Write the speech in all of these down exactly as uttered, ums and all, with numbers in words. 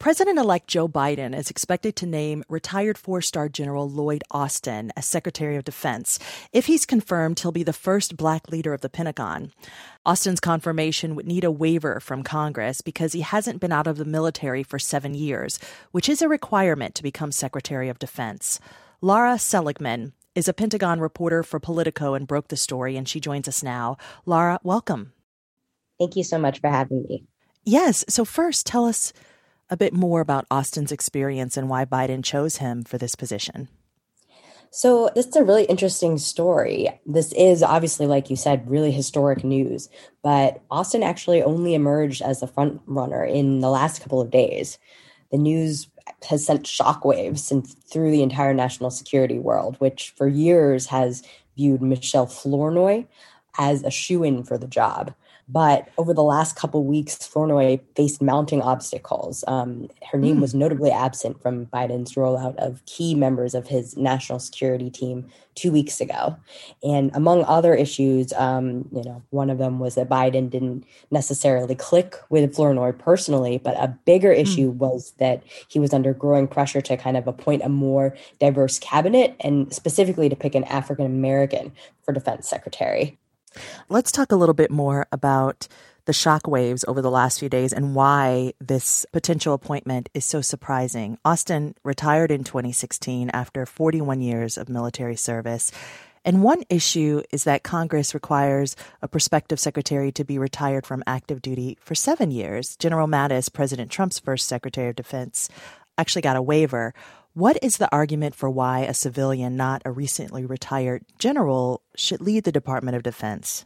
President-elect Joe Biden is expected to name retired four-star General Lloyd Austin as Secretary of Defense. If he's confirmed, he'll be the first black leader of the Pentagon. Austin's confirmation would need a waiver from Congress because he hasn't been out of the military for seven years, which is a requirement to become Secretary of Defense. Lara Seligman is a Pentagon reporter for Politico and broke the story, and she joins us now. Lara, welcome. Thank you so much for having me. Yes. So first, tell us a bit more about Austin's experience and why Biden chose him for this position. So this is a really interesting story. This is obviously, like you said, really historic news, but Austin actually only emerged as a front runner in the last couple of days. The news has sent shockwaves through the entire national security world, which for years has viewed Michelle Flournoy as a shoo-in for the job. But over the last couple of weeks, Flournoy faced mounting obstacles. Um, her name mm. was notably absent from Biden's rollout of key members of his national security team two weeks ago. And among other issues, um, you know, one of them was that Biden didn't necessarily click with Flournoy personally, but a bigger issue mm. was that he was under growing pressure to kind of appoint a more diverse cabinet and specifically to pick an African-American for defense secretary. Let's talk a little bit more about the shockwaves over the last few days and why this potential appointment is so surprising. Austin retired in twenty sixteen after forty-one years of military service. And one issue is that Congress requires a prospective secretary to be retired from active duty for seven years. General Mattis, President Trump's first Secretary of Defense, actually got a waiver. What is the argument for why a civilian, not a recently retired general, should lead the Department of Defense?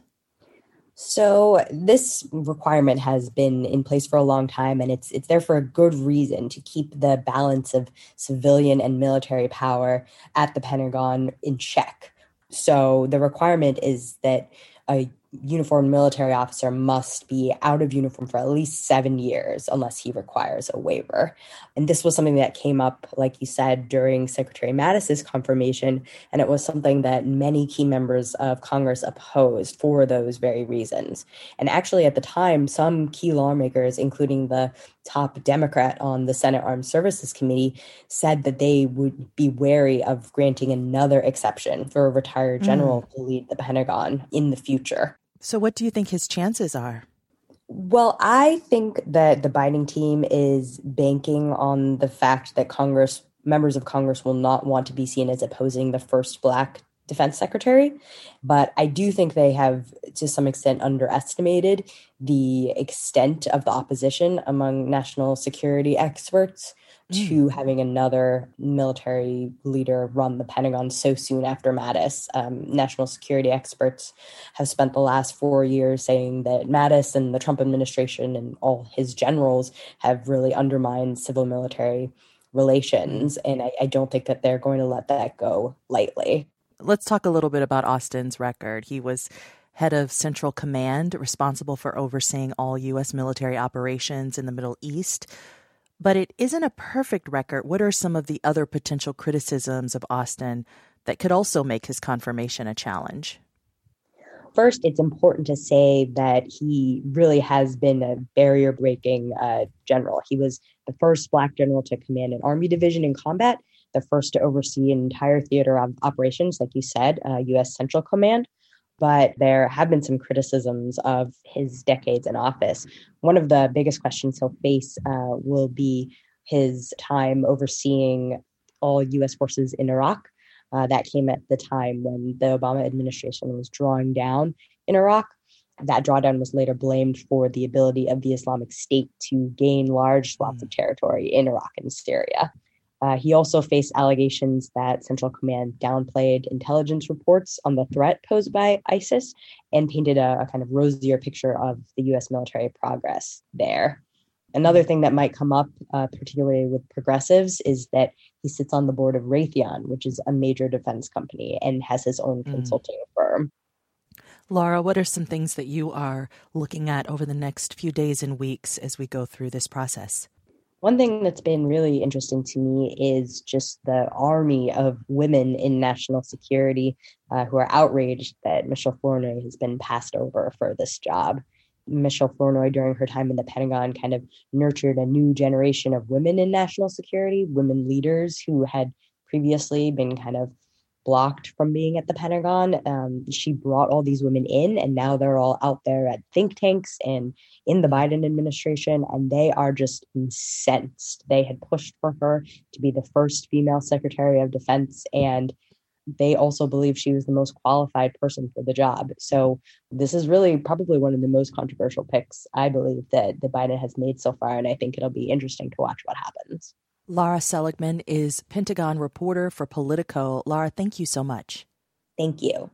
So this requirement has been in place for a long time, and it's it's there for a good reason, to keep the balance of civilian and military power at the Pentagon in check. So the requirement is that a uniformed military officer must be out of uniform for at least seven years unless he requires a waiver. And this was something that came up, like you said, during Secretary Mattis's confirmation, and it was something that many key members of Congress opposed for those very reasons. And actually, at the time, some key lawmakers, including the top Democrat on the Senate Armed Services Committee, said that they would be wary of granting another exception for a retired general mm. to lead the Pentagon in the future. So what do you think his chances are? Well, I think that the Biden team is banking on the fact that Congress, members of Congress will not want to be seen as opposing the first Black defense secretary. But I do think they have, to some extent, underestimated the extent of the opposition among national security experts mm. to having another military leader run the Pentagon so soon after Mattis. Um, national security experts have spent the last four years saying that Mattis and the Trump administration and all his generals have really undermined civil-military relations. And I, I don't think that they're going to let that go lightly. Let's talk a little bit about Austin's record. He was head of Central Command, responsible for overseeing all U S military operations in the Middle East. But it isn't a perfect record. What are some of the other potential criticisms of Austin that could also make his confirmation a challenge? First, it's important to say that he really has been a barrier-breaking uh, general. He was the first Black general to command an Army division in combat, the first to oversee an entire theater of operations, like you said, uh, U S Central Command. But there have been some criticisms of his decades in office. One of the biggest questions he'll face uh, will be his time overseeing all U S forces in Iraq. Uh, that came at the time when the Obama administration was drawing down in Iraq. That drawdown was later blamed for the ability of the Islamic State to gain large swaths of territory in Iraq and Syria. Uh, he also faced allegations that Central Command downplayed intelligence reports on the threat posed by ISIS and painted a, a kind of rosier picture of the U S military progress there. Another thing that might come up, uh, particularly with progressives, is that he sits on the board of Raytheon, which is a major defense company, and has his own mm. consulting firm. Lara, what are some things that you are looking at over the next few days and weeks as we go through this process? One thing that's been really interesting to me is just the army of women in national security uh, who are outraged that Michelle Flournoy has been passed over for this job. Michelle Flournoy, during her time in the Pentagon, kind of nurtured a new generation of women in national security, women leaders who had previously been kind of blocked from being at the Pentagon. Um, she brought all these women in, and now they're all out there at think tanks and in the Biden administration, and they are just incensed. They had pushed for her to be the first female Secretary of Defense, and they also believe she was the most qualified person for the job. So this is really probably one of the most controversial picks, I believe, that, that Biden has made so far, and I think it'll be interesting to watch what happens. Lara Seligman is Pentagon reporter for Politico. Lara, thank you so much. Thank you.